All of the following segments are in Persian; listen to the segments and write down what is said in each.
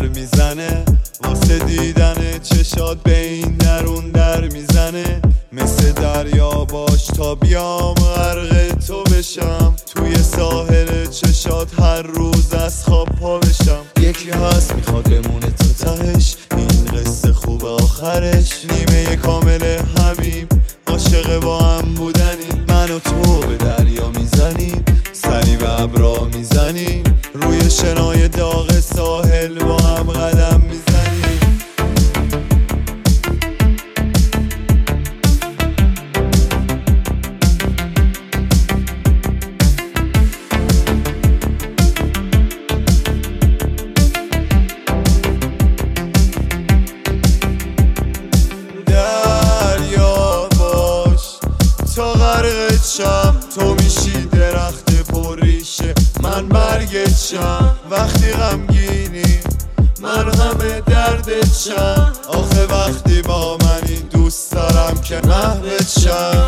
میزنه، واسه دیدن چشات به این درون در میزنه. مثل دریا باش تا بیام غرق تو بشم، توی ساحل چشات هر روز از خواب پا بشم. یکی هست میخواد بمونه تا تهش، این قصه خوب آخرش. نیمه کامل همیم، عاشق با هم بودنیم. من و تو به دریا میزنیم، سری به ابرا میزنیم، روی شنای داغ ساحل با هم قدم میزنیم. دریا باش تا غرقت شم، تو میشی درخت پرریشه، من برگت شم. وقتی غمگینی من همه دردت شم، آخه وقتی با منی دوست دارم که محوت شم.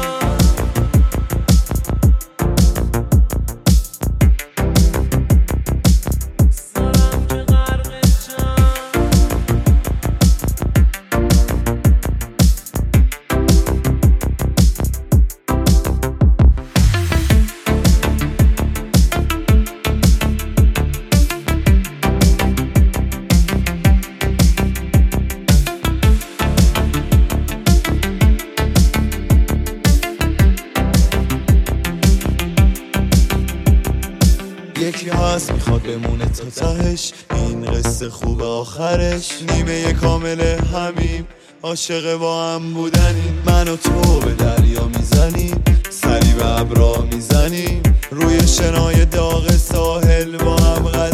یکی هست میخواد بمونه تا تهش، این قصه خوب آخرش. نیمه کامل همیم، عاشق با هم بودنیم. من و تو به دریا میزنیم، سری به ابرا میزنیم، روی شنای داغ ساحل با هم